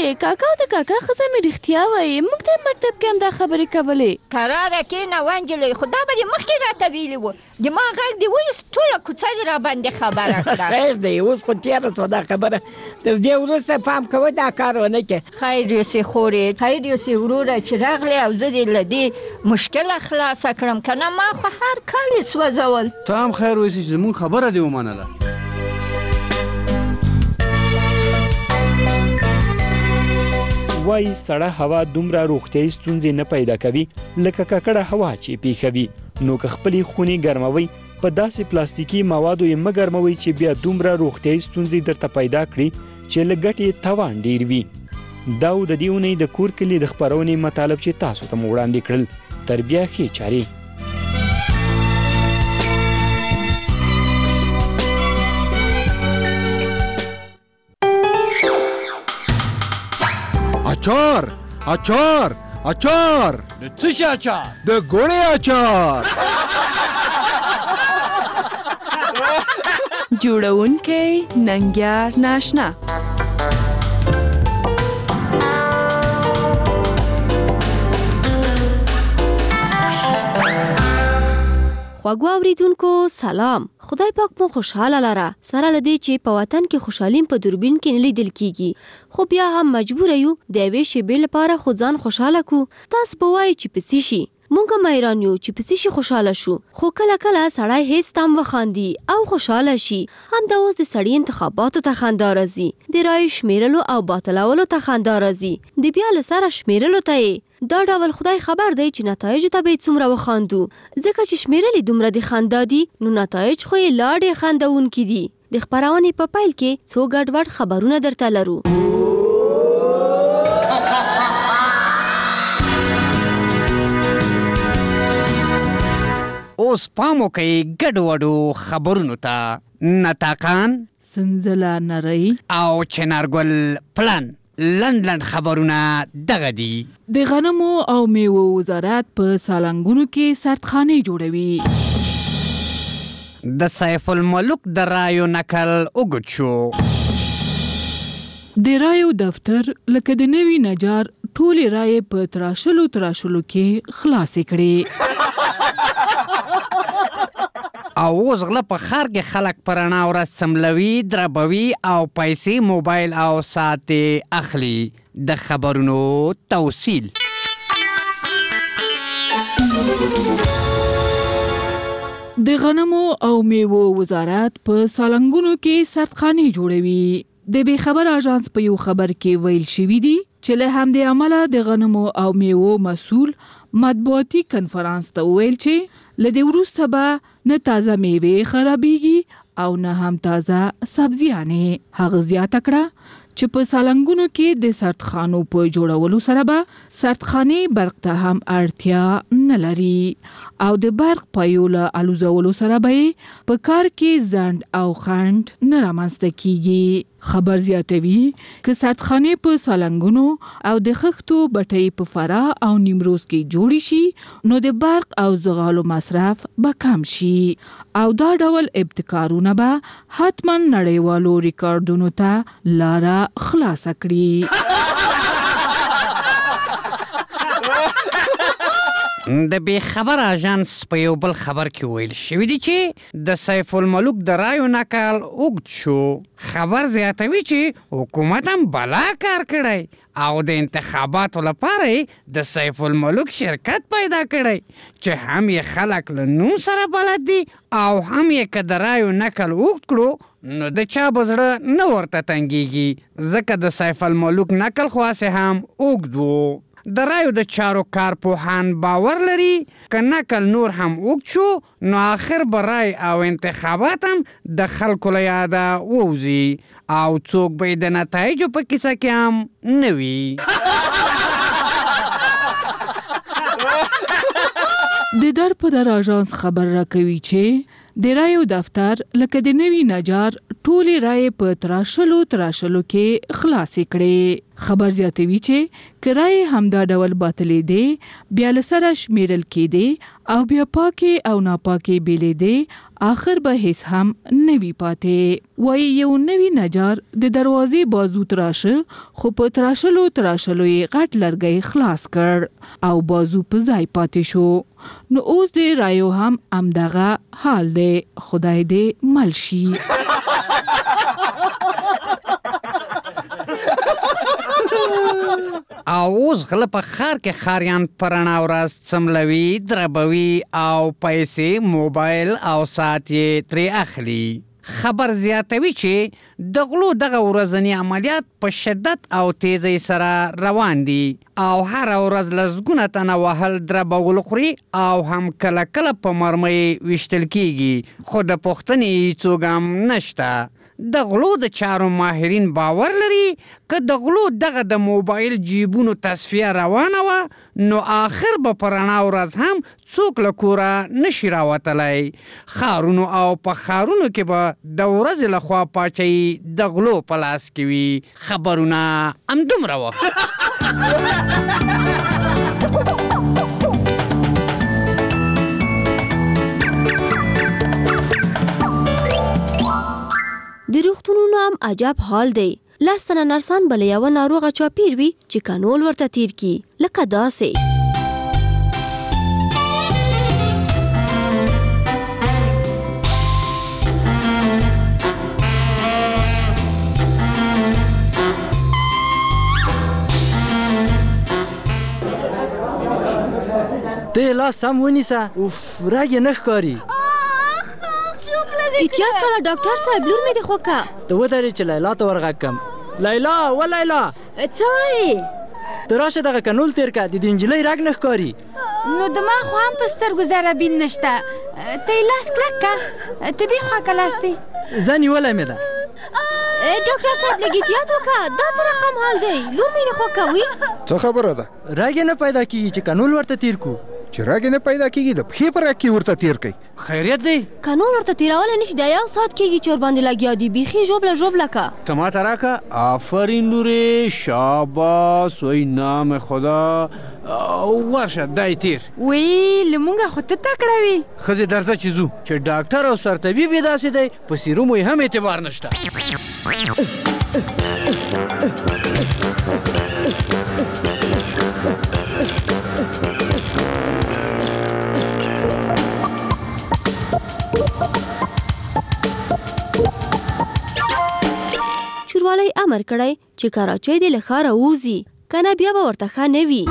کاکا د کاکا ښځه مې رښتیا وایي، موږ ته مکتب کې هم دا خبرې کولې. کراره کېنه نجلۍ، خو دا به دې مخکې راته ویلي وو. د ما غږ دې وایست، ټوله کوڅه دې راباندې خبره کړه. خیر دی، اوس خو تېره شوه دا خبره. تر دې وروسته پام کوه دا کار ونه کړې. خیر یوسې خورې، خیر یوسې وروره چې راغلی او زه دې له دې مشکله خلاصه کړم، که نه ما خو هر کال یې سوځول. ته هم خیر وایسې چې زموږ خبره دې ومنله. وایي سړه هوا دومره روغتیایي ستونزې نه پیدا کوي لکه ککړه هوا چې پیښوي. نو که خپلې خونې ګرموئ په داسې پلاستیکي موادو یې مه ګرموئ چې بیا دومره روغتیایي ستونزې درته پیدا کړي چې له ګټې تاوان ډیر وي. دا و د دې اونۍ د کور کلي د خپرونې مطالب چې تاسو ته مو وړاندې کړل. تر بیا ښې چارې. اچار اچار اچار. د څه شي اچار؟ د ګوړې اچار. جوړونکی ننګیار ناشنا. خواږو اوریدونکو سلام. خدای پاک مو خوشحاله لره. سره له دې چې په وطن کې خوشحالیم په دوربین کې نه لیدل کیږي، خو بیا هم مجبور یو د یوې شیبې لپاره خو ځان خوشحاله کو. تاسو به وایئ چې په څه شي؟ مونږ هم حیران یو چې په څه شي خوشحاله شو. خو کله کله سړی هیڅ تم وخاندي او خوشحاله شي. همدا اوس د سړي انتخاباتو ته خندا راځي، د رایې شمیرلو او باطلولو ته خندا راځي، د بیا له سره شمیرلو ته یې. دا ډول خدای خبر دی چې نتایجو ته به یې څومره وخاندو، ځکه چې شمیرلې دومره د خندا دي نو نتایج خو یې لا ډېر خندونکي دي. د خپرونې په پیل کې څو ګډوډ خبرونه درته لرو. اوس پام وکئ ګډوډو خبرونو ته. نطاقان، سنځله نرۍ او چنارګل پلان. لنډ خبرونه دغه دي. د غنمو او میوو وزارت په سالنګونو کې سردخانې جوړوي. د سیف الملک د رایو نکل اوږد شو. د رایو دفتر لکه د نوي نجار ټولې رایې په تراشلو کې خلاصې کړې. او اوس غله په ښار کې خلک په رڼا ورځ سملوي، دربوي او پیسې موبایل او ساعت اخلي. د خبرونو توصیل. د غنمو او میوو وزارت په سالنګونو کې سردخانې جوړوي. د بې خبر اژانس په یو خبر کې ویل شوي دي چې له همدې امله د غنمو او میوو مسؤل مطبوعاتي کنفرانس ته وویل چې له دې وروسته به نه تازه میوې خرابېږي او نه هم تازه سبزیانې. هغه زیاته کړه چې په سالنګونو کې د سردخانو په جوړولو سره به سردخانې برق ته هم اړتیا نه لري او د برق پایو له الوزولو سره به په کار کې ځنډ او خنډ نه رامنځته کیږي. خبر زیاتوي که سردخانې په سالنګونو او د خښتو بټۍ په فراه او نیمروز کې جوړې شي نو د برق او زغالو مصرف به کم شي او دا ډول ابتکارونه به حتما نړیوالو ریکارډونو ته لاره خلاصه کړي. د بې خبر اژانس په یو بل خبر کې ویل شوي دي چې د سیف الملک د رایو نکل اوږد شو. خبر زیاتوي چې حکومت هم بلا کار کړی او د انتخاباتو لپاره د سیف الملک شرکت پیدا کړی چې هم یې خلک له نوم سره بلد دي او هم یې که د رایو نکل اوږد کړو نو د چا به زړه نه ورته تنګېږي، ځکه د سیف الملک نکل خو هسې هم اوږد و. د رایو د چارو کارپوهان باور لري که نکل نور هم اوږد شو نو آخر به رای او انتخابات هم د خلکو له یاده ووځي او څوک به د نتایجو په کیسه کې هم نه وي. د در په در اژانس خبر راکوي چې د رایو دفتر لکه د نوي نجار ټولې رایې په تراشلو کې خلاصې کړې. خبر زیاتوي چې کرای همدا ډول باطلې دی بیا لسره شمیرل کې دی او بیا پاکي او ناپاکي بیلې دی آخر به هیڅ هم نوی پاتې وای یو نوی نجار د دروازې بازو تراشه خو په تراشلو یې غټ لرګی خلاص کړ او بازو په ځای پاتې شو نو اوس د رایو هم امدغه حال دی خدای دې مل شي او اوس غله په ښار کې ښاریان په رڼا ورځ څملوي دربوي او پیسې موبایل او ساعت یې ترې اخلي خبر زیاتوي چې د غلو دغه ورځنی عملیات په شدت او تیزی سره روان دي او هر ورځ لسګونه تنه وهل دربول خوري او هم کله کله په مرمۍ ویشتل کیږي خو د پوښتنې هیڅوک هم نشته د غلو د چارو ماهرین باور لري که د غلو دغه د موبایل جیبونو تصفیه روانه وه نو آخر به په رڼا ورځ هم څوک له کوره نشي راوتلی ښارونو او په ښارونو کې به د ورځې لخوا پاچاهي د غلو په لاس کې وي خبرونه همدومره وه د روغتونونو هم عجب حال دی لس تنه نرسان به له یوه ناروغه چاپیر وي چې کنول ورته تیر کي لکه داسې ته لاس سم ونیسه اوف رګ یې نه ښکاري احتیاط کړه ډاکټر صاحب لور مې دې خوکه ته ودرې چې لیلا ته ورغږ کم لیلا و لیلا څه وایې ته راشه دغه کنول تیر که د دې نجلۍ رګ نه ښکاري نو دما خو هم په سترګو ذره بین نشته ته یې لاس کلک که ته دې خوا که لاس دی زه نیولی مې ده ډاکټر صاحب لږ احتیاط وکړه دا څه رقم حال دی لور مې دې خوکه وي څه خبره ده رګ یې نه پیدا کېږي چې کنول ورته تیر کو چې رګ نه پیدا کیږي د پښې په رګ کې ورته تیر کوي خیریت دی کنول ورته تیرولی نشي دا یو ساعت کېږي چې ورباندې لګیا دي بیخي ژوبله که ته ماته راکه آفرین لورې شاباس وای نام خدا ورشه دای تیر وی لمونږه خو ته تکړه وي ښځې درځه چې ځو چې ډاکټر او سرطبیب یې داسې دی په سیرومو یې هم اعتبار نشته چوروالی امر کړی چې کراچۍ دې له ښاره ووځي کنه بیا به ورته ښه نه وي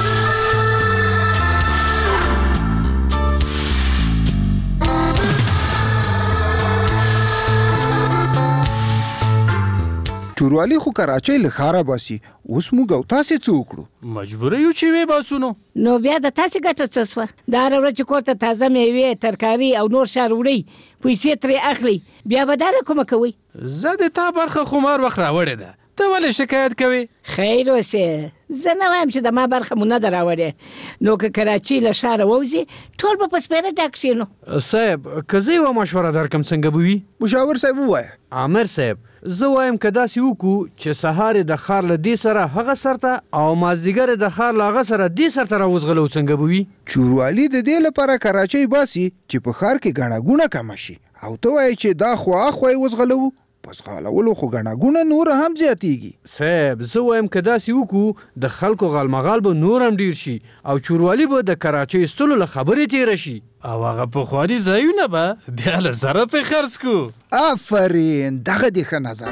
چوروالی خو کراچۍ له ښاره باسي اوس موږ او تاسې څه وکړو مجبوره یو چې وې باسو نو بیا د تاسې ګټه څه سوه د هره ورځ چې کور ته تازه میوې ترکاري او نور شیان وړئ پیسې ترې اخلئ بیا به دا له کومه کوئ زه د تا برخه خمار وخت راوړې ده ته ولې شکایت کوې خیر اوسې زه نه وایم چې د ما برخه مو نه ده راوړې نو که کراچۍ له ښاره ووځي ټول به په سپېره ډک شي نو صاحب که زه یوه مشوره درکم څنګه به وي مشاور صاحب ووایه عامر صاحب زه وایم که داسې وکړو چې سهار د ښار له دې سره هغه سر ته او مازدیګر د ښار له هغه سره دې سر ته راوځغلو څنګه به وي چوروالی د دې لپاره کراچۍ باسي چې په ښار کې ګڼه ګوڼه کمه شي او ته وایې چې دا خوا اخوا یې وځغلوو پس غالولو خو ګڼه ګوڼه نور هم زیاتیږي صاحب زه وایم که داسې وکړو د خلکو غالمغال به نور هم ډیر شي او چوروالی به د کراچۍ ایستلو له خبرې تیره شي او هغه پخواني ځایونه به بیا له زره پې خرڅ کړو آفرین دغه دې ښه نظر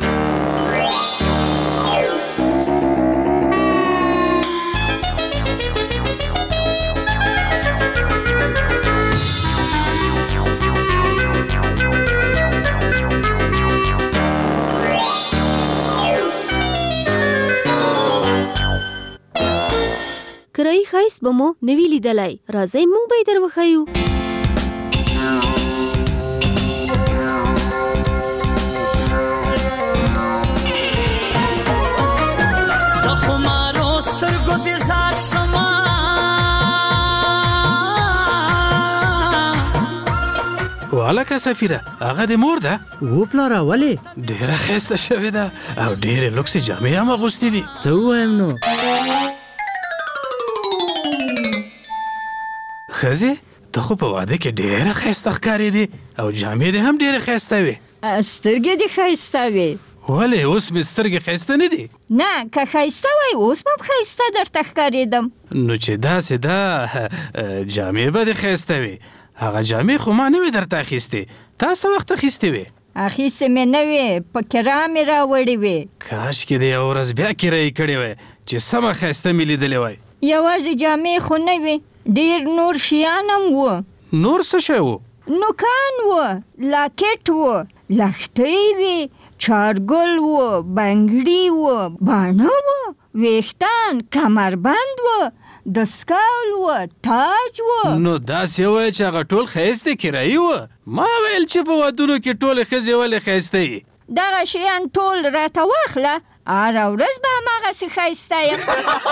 کرایي ښایست به مو نوي لیدلی راځئ موږ به یې در وښیو والکه سفیره هغه د مور ده و پلاره ولې ډیره ښایسته شوې ده او ډیرې لوکسې جامې هم اغوستې دي څه ووایم نو ښځې ته خو په واده کې ډیره ښایسته ښکارېدې او جامې دې هم ډیرې ښایسته وې سترګې دې ښایسته وې ولې اوس مې سترګې ښایسته نه دي نه که ښایسته وای اوس به هم ښایسته درته ښکارېدم نو چې داسې ده جامې به دې ښایسته وې هغه جامې خو ما نه وې درته اخیستې تا څه وخت اخیستې وې اخیستې مې نه وې په کرا مې راوړې وې کاشکې دې یوه ورځ بیا کرایې کړې وای چې سمه ښایسته مې لیدلې وای یوازې جامې خو نه وې ډېر نور شیان هم وو نور څه شی وو نوکان وو لاکټ وو لښتۍ وې چارګل وو بنګړي وو باڼه وو ویښتان کمربند وو دستکول وو تاج وو نو داسې ووایه چې هغه ټول ښایستې کرایي وه ما ویل چې په ودونو کې ټولې ښځې ولې ښایسته یي دغه شیان ټول راته واخله هره ورځ به هماغسې ښایسته یم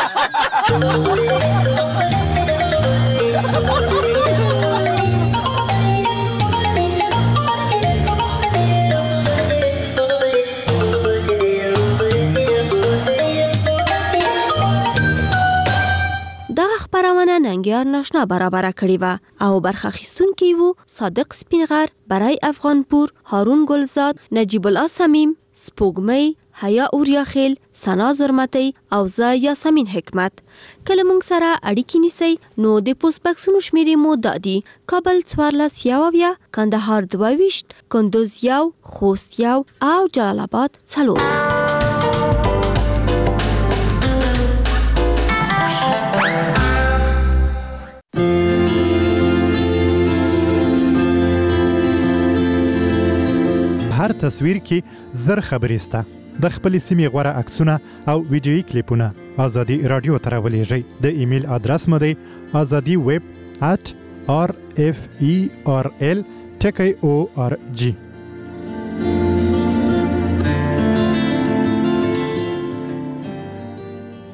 دغه خپرونه ننګیار ناشنا برابره کړې وه او برخه اخیستونکي وو صادق سپینغر، برای افغانپور، هارون ګلزاد، نجیب الله صمیم، سپوږمۍ، حیا اوریاخیل، ثنا زرمتی او زه یاسمین حکمت. کله موږ سره اړیکې نیسئ نو د پوسټ بکسونو شمیرې مو دا دي: کابل 14 کندهار 22 کندوز 1 خوست 1 او جلال آباد 4. هر تصویر کې زر خبرې سته. د خپلې سیمې غوره عکسونه او ویډیویي کلیپونه ازادي رادیو ته راولېږئ. د ایمیل ادرس مو دی azadiweb@rferl.org.